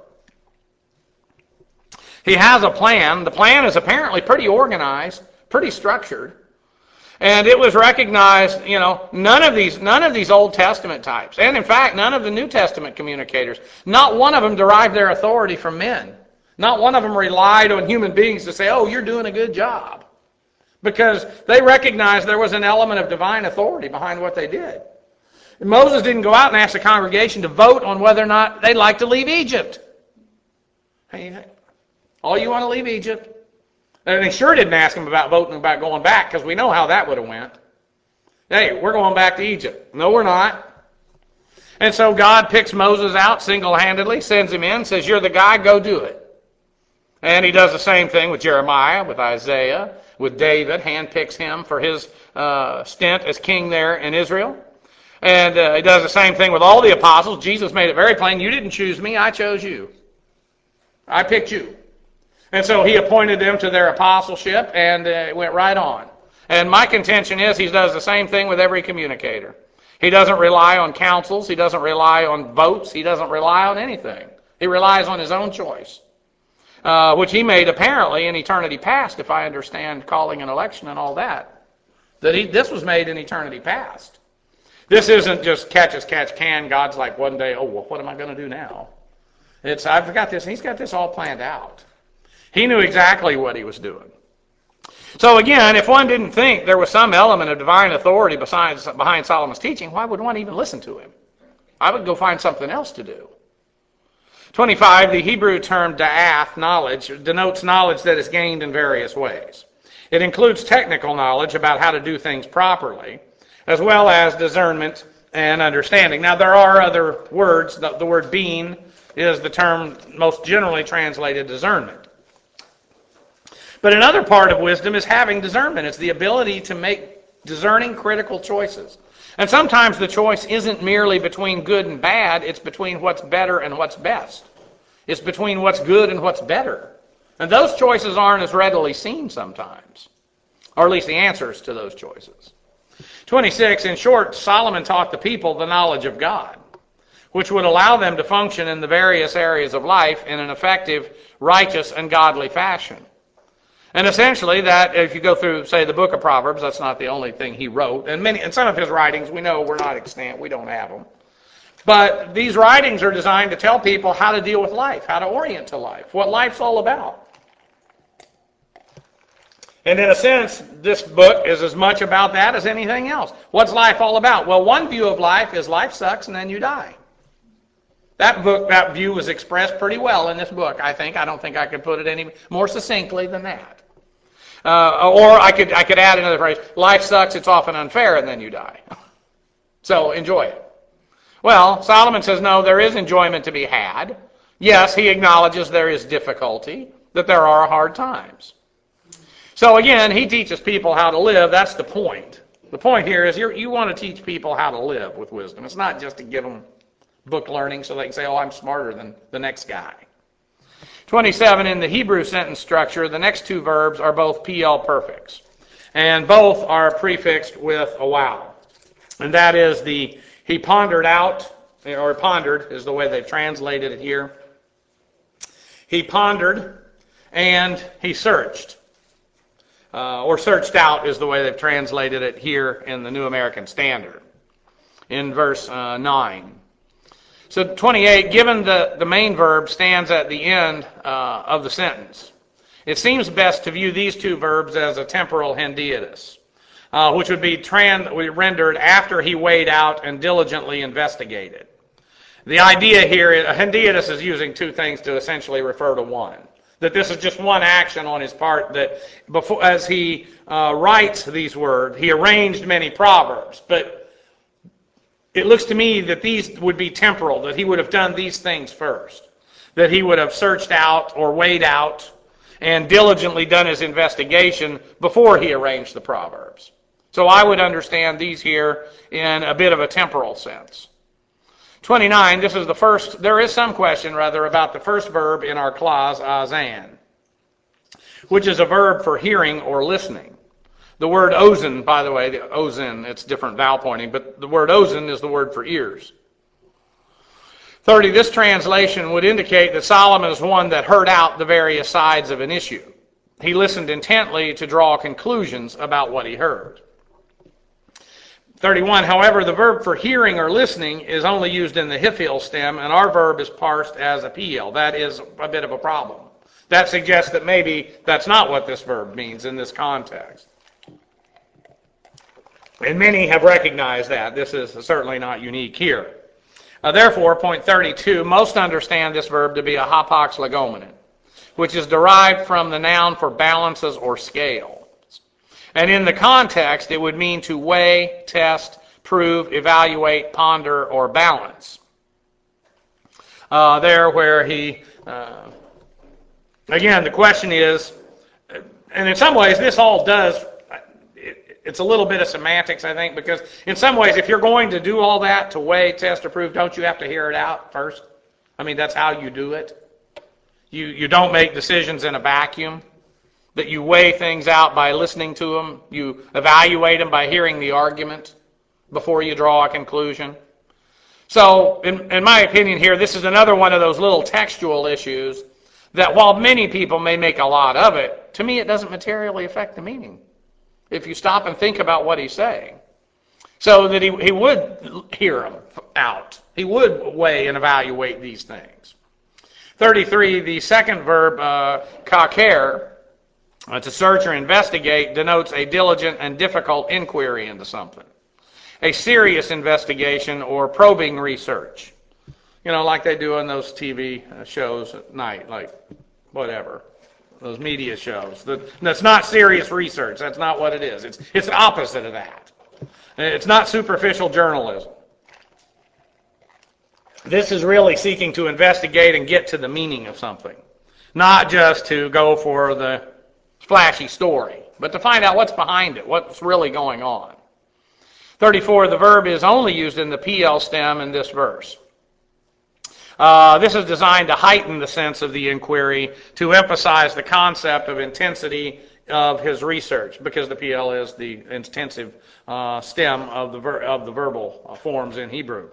S1: He has a plan. The plan is apparently pretty organized, pretty structured. And it was recognized, none of these Old Testament types, and in fact, none of the New Testament communicators, not one of them derived their authority from men. Not one of them relied on human beings to say, oh, you're doing a good job. Because they recognized there was an element of divine authority behind what they did. And Moses didn't go out and ask the congregation to vote on whether or not they'd like to leave Egypt. Hey, oh, you want to leave Egypt? And they sure didn't ask them about voting about going back, because we know how that would have went. Hey, we're going back to Egypt. No, we're not. And so God picks Moses out single-handedly, sends him in, says, you're the guy, go do it. And he does the same thing with Jeremiah, with Isaiah, with David, handpicks him for his stint as king there in Israel. And he does the same thing with all the apostles. Jesus made it very plain, you didn't choose me, I chose you. I picked you. And so he appointed them to their apostleship, and it went right on. And my contention is he does the same thing with every communicator. He doesn't rely on councils. He doesn't rely on votes. He doesn't rely on anything. He relies on his own choice, which he made apparently in eternity past, if I understand calling an election and all that. This was made in eternity past. This isn't just catch as catch can. God's like one day, oh, well, what am I going to do now? I've got this. He's got this all planned out. He knew exactly what he was doing. So again, if one didn't think there was some element of divine authority behind Solomon's teaching, why would one even listen to him? I would go find something else to do. 25, the Hebrew term da'ath, knowledge, denotes knowledge that is gained in various ways. It includes technical knowledge about how to do things properly, as well as discernment and understanding. Now, there are other words. The word being is the term most generally translated discernment. But another part of wisdom is having discernment. It's the ability to make discerning, critical choices. And sometimes the choice isn't merely between good and bad. It's between what's better and what's best. It's between what's good and what's better. And those choices aren't as readily seen sometimes, or at least the answers to those choices. 26, in short, Solomon taught the people the knowledge of God, which would allow them to function in the various areas of life in an effective, righteous, and godly fashion. And essentially that, if you go through, say, the book of Proverbs, that's not the only thing he wrote. And some of his writings, we know we're not extant. We don't have them. But these writings are designed to tell people how to deal with life, how to orient to life, what life's all about. And in a sense, this book is as much about that as anything else. What's life all about? Well, one view of life is life sucks and then you die. That view was expressed pretty well in this book, I think. I don't think I could put it any more succinctly than that. Or I could add another phrase, life sucks, it's often unfair, and then you die. So enjoy it. Well, Solomon says, no, there is enjoyment to be had. Yes, he acknowledges there is difficulty, that there are hard times. So again, he teaches people how to live. That's the point. The point here is you want to teach people how to live with wisdom. It's not just to give them book learning so they can say, oh, I'm smarter than the next guy. 27, in the Hebrew sentence structure, the next two verbs are both PL perfects. And both are prefixed with a wow. And that is he pondered out, or pondered is the way they've translated it here. He pondered and he searched. Or searched out is the way they've translated it here in the New American Standard. In verse 9. So 28, given the main verb stands at the end of the sentence, it seems best to view these two verbs as a temporal hendiadys, which would be rendered after he weighed out and diligently investigated. The idea here, hendiadys is using two things to essentially refer to one. That this is just one action on his part, that before, as he writes these words, he arranged many proverbs, but it looks to me that these would be temporal, that he would have done these things first, that he would have searched out or weighed out and diligently done his investigation before he arranged the proverbs. So I would understand these here in a bit of a temporal sense. 29, this is the first, there is some question rather about the first verb in our clause, azan, which is a verb for hearing or listening. The word ozen, by the way, the ozen, it's different vowel pointing, but the word ozen is the word for ears. 30, this translation would indicate that Solomon is one that heard out the various sides of an issue. He listened intently to draw conclusions about what he heard. 31, however, the verb for hearing or listening is only used in the hifil stem, and our verb is parsed as a PL. That is a bit of a problem. That suggests that maybe that's not what this verb means in this context. And many have recognized that. This is certainly not unique here. Therefore, point 32, most understand this verb to be a hapax legomenon, which is derived from the noun for balances or scale. And in the context, it would mean to weigh, test, prove, evaluate, ponder, or balance. There where he, again, the question is, and in some ways this all does, it's a little bit of semantics, I think, because in some ways, if you're going to do all that to weigh, test, or prove, don't you have to hear it out first? I mean, that's how you do it. You don't make decisions in a vacuum, that you weigh things out by listening to them. You evaluate them by hearing the argument before you draw a conclusion. So, in my opinion here, this is another one of those little textual issues that while many people may make a lot of it, to me it doesn't materially affect the meaning if you stop and think about what he's saying. So that he would hear them out. He would weigh and evaluate these things. 33, the second verb, kaker, to search or investigate, denotes a diligent and difficult inquiry into something. A serious investigation or probing research. Like they do on those TV shows at night, like whatever, those media shows. That's not serious research. That's not what it is. It's the opposite of that. It's not superficial journalism. This is really seeking to investigate and get to the meaning of something, not just to go for the flashy story, but to find out what's behind it, what's really going on. 34, the verb is only used in the PL stem in this verse. This is designed to heighten the sense of the inquiry, to emphasize the concept of intensity of his research, because the PL is the intensive stem of the verbal forms in Hebrew.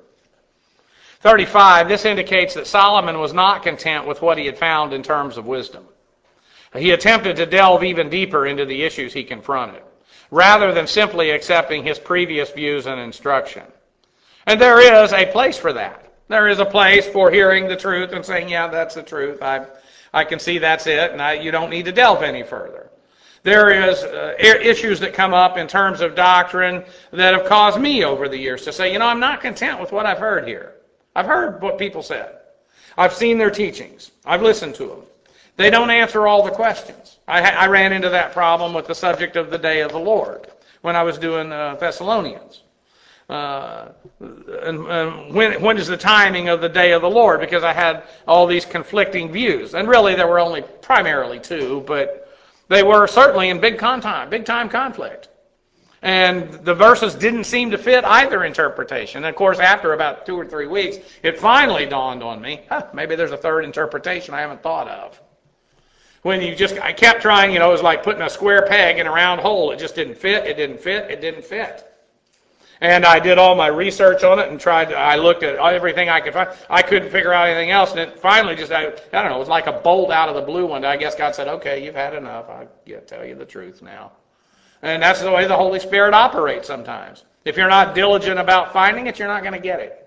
S1: 35, this indicates that Solomon was not content with what he had found in terms of wisdom. He attempted to delve even deeper into the issues he confronted, rather than simply accepting his previous views and instruction. And there is a place for that. There is a place for hearing the truth and saying, yeah, that's the truth. I can see that's it, and you don't need to delve any further. There is issues that come up in terms of doctrine that have caused me over the years to say, I'm not content with what I've heard here. I've heard what people said. I've seen their teachings. I've listened to them. They don't answer all the questions. I ran into that problem with the subject of the day of the Lord when I was doing Thessalonians. And when is the timing of the day of the Lord? Because I had all these conflicting views. And really there were only primarily two, but they were certainly in big time conflict. And the verses didn't seem to fit either interpretation. And of course, after about 2 or 3 weeks, it finally dawned on me, maybe there's a third interpretation I haven't thought of. I kept trying, it was like putting a square peg in a round hole. It just didn't fit, it didn't fit, it didn't fit. And I did all my research on it and I looked at everything I could find. I couldn't figure out anything else. And it finally I don't know, it was like a bolt out of the blue one day. I guess God said, okay, you've had enough. I'll tell you the truth now. And that's the way the Holy Spirit operates sometimes. If you're not diligent about finding it, you're not going to get it.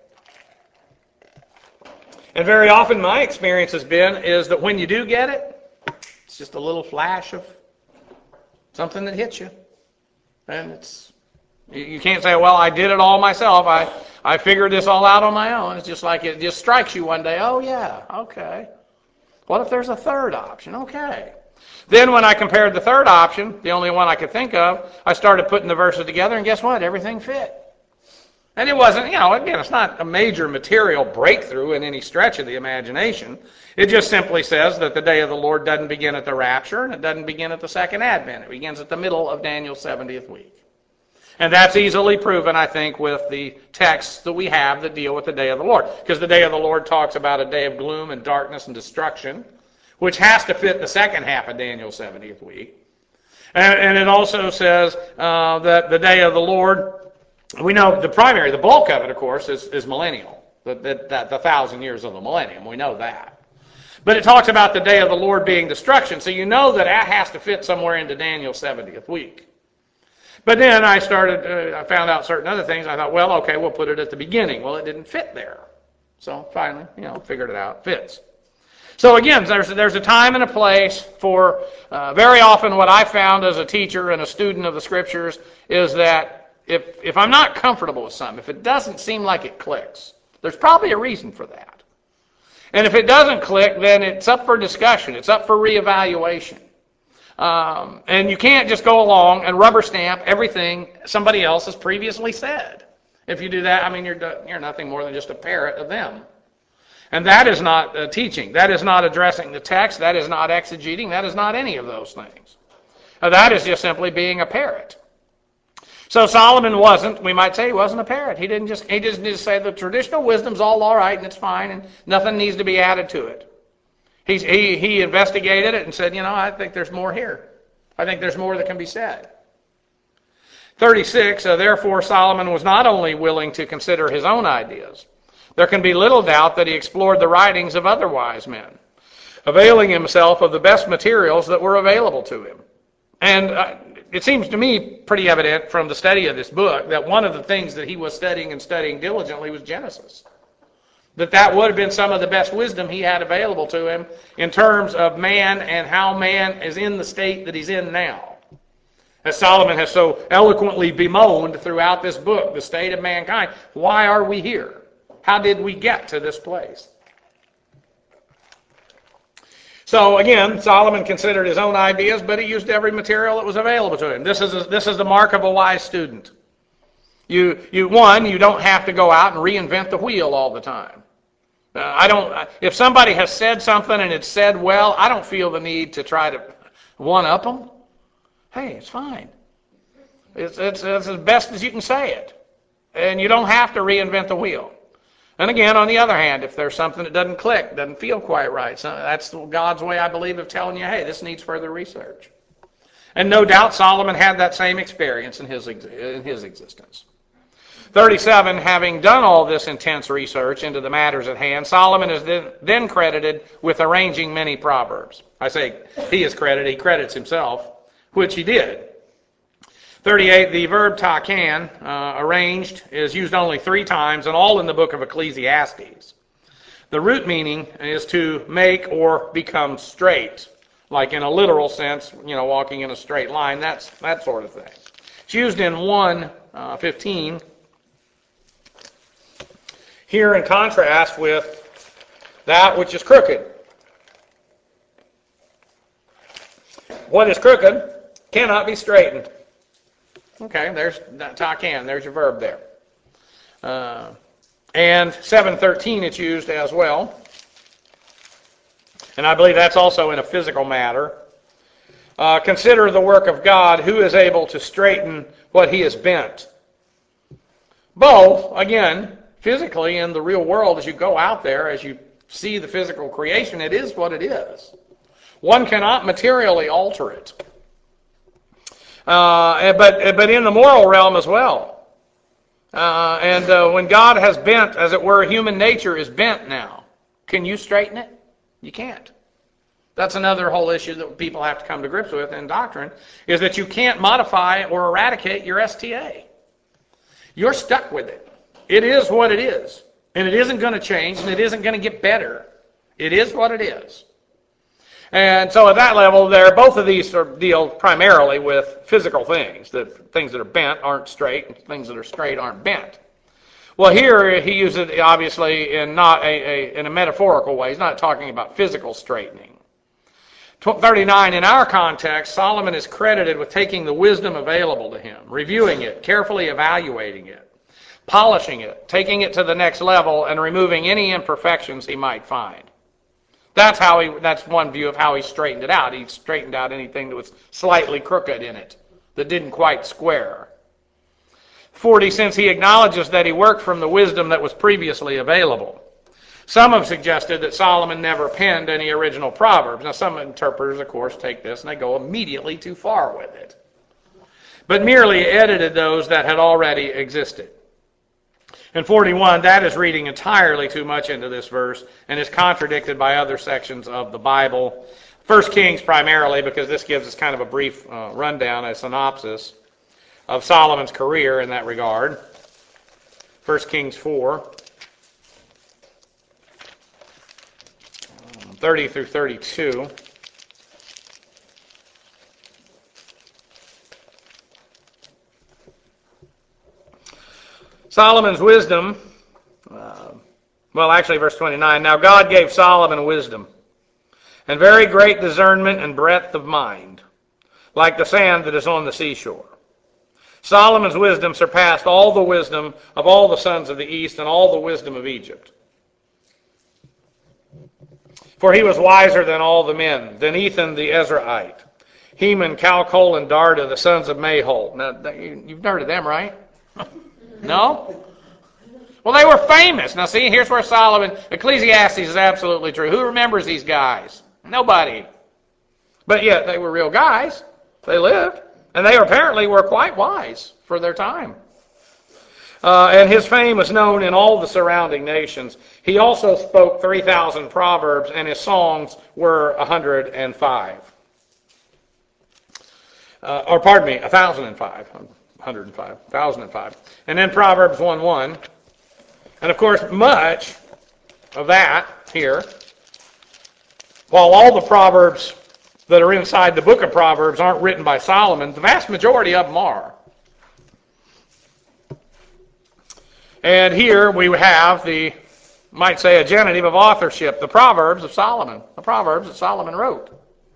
S1: And very often my experience has been is that when you do get it, it's just a little flash of something that hits you. And you can't say, well, I did it all myself. I figured this all out on my own. It's just like it just strikes you one day. Oh, yeah, okay. What if there's a third option? Okay. Then when I compared the third option, the only one I could think of, I started putting the verses together, and guess what? Everything fit. And it wasn't, again, it's not a major material breakthrough in any stretch of the imagination. It just simply says that the day of the Lord doesn't begin at the rapture, and it doesn't begin at the second advent. It begins at the middle of Daniel's 70th week. And that's easily proven, I think, with the texts that we have that deal with the day of the Lord. Because the day of the Lord talks about a day of gloom and darkness and destruction, which has to fit the second half of Daniel's 70th week. And it also says that the day of the Lord, we know the bulk of it, of course, is millennial. The 1,000 years of the millennium. We know that. But it talks about the day of the Lord being destruction. So you know that has to fit somewhere into Daniel's 70th week. But then I found out certain other things. I thought, well, okay, we'll put it at the beginning. Well, it didn't fit there. So finally, figured it out. It fits. So again, there's a time and a place for, very often what I found as a teacher and a student of the Scriptures is that if I'm not comfortable with something, if it doesn't seem like it clicks, there's probably a reason for that. And if it doesn't click, then it's up for discussion. It's up for reevaluation. And you can't just go along and rubber stamp everything somebody else has previously said. If you do that, you're nothing more than just a parrot of them. And that is not teaching. That is not addressing the text. That is not exegeting. That is not any of those things. That is just simply being a parrot. So Solomon we might say he wasn't a parrot. He didn't just say the traditional wisdom's all right and it's fine and nothing needs to be added to it. He investigated it and said, I think there's more here. I think there's more that can be said. 36, therefore Solomon was not only willing to consider his own ideas. There can be little doubt that he explored the writings of other wise men, availing himself of the best materials that were available to him. And it seems to me pretty evident from the study of this book that one of the things that he was studying diligently was Genesis. That would have been some of the best wisdom he had available to him in terms of man and how man is in the state that he's in now. As Solomon has so eloquently bemoaned throughout this book, the state of mankind. Why are we here? How did we get to this place? So again, Solomon considered his own ideas, but he used every material that was available to him. This is the mark of a wise student. You don't have to go out and reinvent the wheel all the time. If somebody has said something and it's said well, I don't feel the need to try to one-up them. Hey, it's fine. It's as best as you can say it. And you don't have to reinvent the wheel. And again, on the other hand, if there's something that doesn't click, doesn't feel quite right, so that's God's way, I believe, of telling you, hey, this needs further research. And no doubt Solomon had that same experience in his existence. 37, having done all this intense research into the matters at hand, Solomon is then credited with arranging many proverbs. I say he credits himself, which he did. 38, the verb takan, arranged, is used only 3 times, and all in the book of Ecclesiastes. The root meaning is to make or become straight, like in a literal sense, walking in a straight line, that sort of thing. It's used in 1:15. Here in contrast with that which is crooked. What is crooked cannot be straightened. Okay, there's takan, there's your verb there. And 7:13 it's used as well. And I believe that's also in a physical matter. Consider the work of God, who is able to straighten what he has bent. Both, again, physically in the real world, as you go out there, as you see the physical creation, it is what it is. One cannot materially alter it. But in the moral realm as well. When God has bent, as it were, human nature is bent now. Can you straighten it? You can't. That's another whole issue that people have to come to grips with in doctrine, is that you can't modify or eradicate your STA. You're stuck with it. It is what it is. And it isn't going to change, and it isn't going to get better. It is what it is. And so at that level, both of these deal primarily with physical things. That things that are bent aren't straight, and things that are straight aren't bent. Well, here he uses it obviously in not in a metaphorical way. He's not talking about physical straightening. 39, in our context, Solomon is credited with taking the wisdom available to him, reviewing it, carefully evaluating it, polishing it, taking it to the next level, and removing any imperfections he might find. That's one view of how he straightened it out. He straightened out anything that was slightly crooked in it, that didn't quite square. 40, since he acknowledges that he worked from the wisdom that was previously available. Some have suggested that Solomon never penned any original proverbs. Now, some interpreters, of course, take this and they go immediately too far with it, but merely edited those that had already existed. In 41, that is reading entirely too much into this verse and is contradicted by other sections of the Bible. 1 Kings primarily, because this gives us kind of a brief rundown, a synopsis of Solomon's career in that regard. 1 Kings 4, 30 through 32. Solomon's wisdom, verse 29, now God gave Solomon wisdom, and very great discernment and breadth of mind, like the sand that is on the seashore. Solomon's wisdom surpassed all the wisdom of all the sons of the east and all the wisdom of Egypt. For he was wiser than all the men, than Ethan the Ezraite, Heman, Calcol, and Darda, the sons of Mahol. Now, you've heard of them, right? No? Well, they were famous. Now see, here's where Solomon, Ecclesiastes is absolutely true. Who remembers these guys? Nobody. But yet they were real guys. They lived. And they apparently were quite wise for their time. And his fame was known in all the surrounding nations. He also spoke 3,000 proverbs, and his songs were 105. 1,005. 105. 1,005. And then Proverbs 1:1. And of course, much of that here, while all the Proverbs that are inside the book of Proverbs aren't written by Solomon, the vast majority of them are. And here we have might say, a genitive of authorship, the Proverbs of Solomon, the Proverbs that Solomon wrote.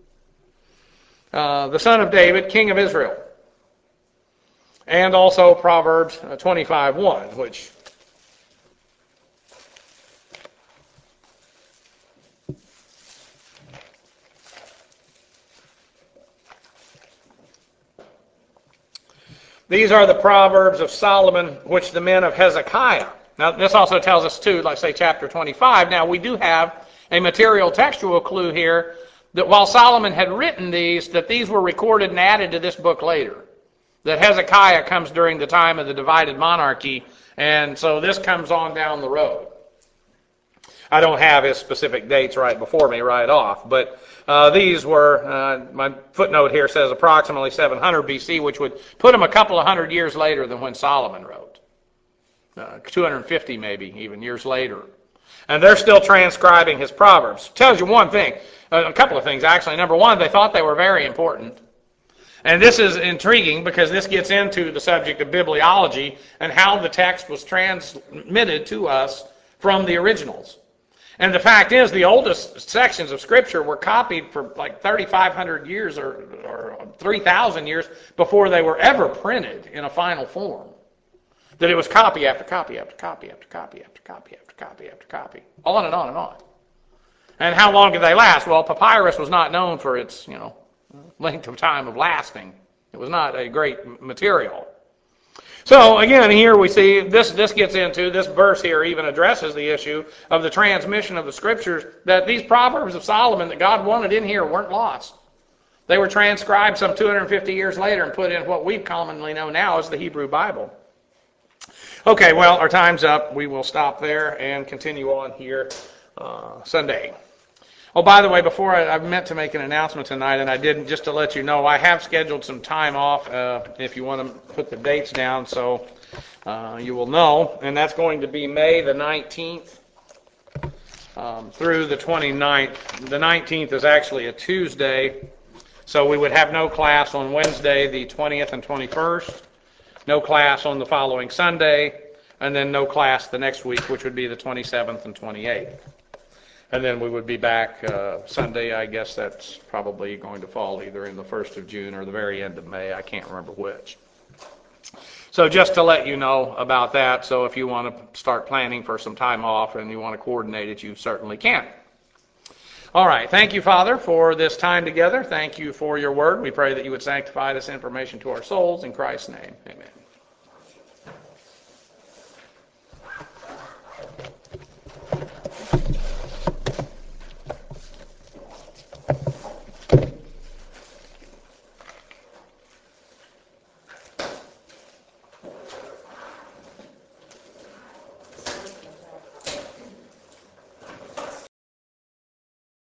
S1: The son of David, king of Israel. And also Proverbs 25:1, which these are the Proverbs of Solomon, which the men of Hezekiah. Now, this also tells us, too, like say chapter 25. Now, we do have a material textual clue here that while Solomon had written these, that these were recorded and added to this book later. That Hezekiah comes during the time of the divided monarchy, and so this comes on down the road. I don't have his specific dates right before me right off, but these were, my footnote here says approximately 700 BC, which would put them a couple of hundred years later than when Solomon wrote. 250 maybe, even years later. And they're still transcribing his Proverbs. Tells you one thing, a couple of things actually. Number one, they thought they were very important. And this is intriguing because this gets into the subject of bibliology and how the text was transmitted to us from the originals. And the fact is, the oldest sections of Scripture were copied for like 3,500 years or 3,000 years before they were ever printed in a final form. That it was copy after copy after copy after copy after copy after copy after copy, on and on and on. And how long did they last? Well, papyrus was not known for its, length of time of lasting. It was not a great material. So again, here we see this gets into, this verse here even addresses the issue of the transmission of the Scriptures, that these Proverbs of Solomon that God wanted in here weren't lost. They were transcribed some 250 years later and put in what we commonly know now as the Hebrew Bible. Okay, well, our time's up. We will stop there and continue on here Sunday. Oh, by the way, before I meant to make an announcement tonight, and I didn't, just to let you know, I have scheduled some time off, if you want to put the dates down so you will know, and that's going to be May the 19th through the 29th. The 19th is actually a Tuesday, so we would have no class on Wednesday the 20th and 21st, no class on the following Sunday, and then no class the next week, which would be the 27th and 28th. And then we would be back Sunday. I guess that's probably going to fall either in the 1st of June or the very end of May. I can't remember which. So just to let you know about that, so if you want to start planning for some time off and you want to coordinate it, you certainly can. All right. Thank you, Father, for this time together. Thank you for your word. We pray that you would sanctify this information to our souls. In Christ's name, amen.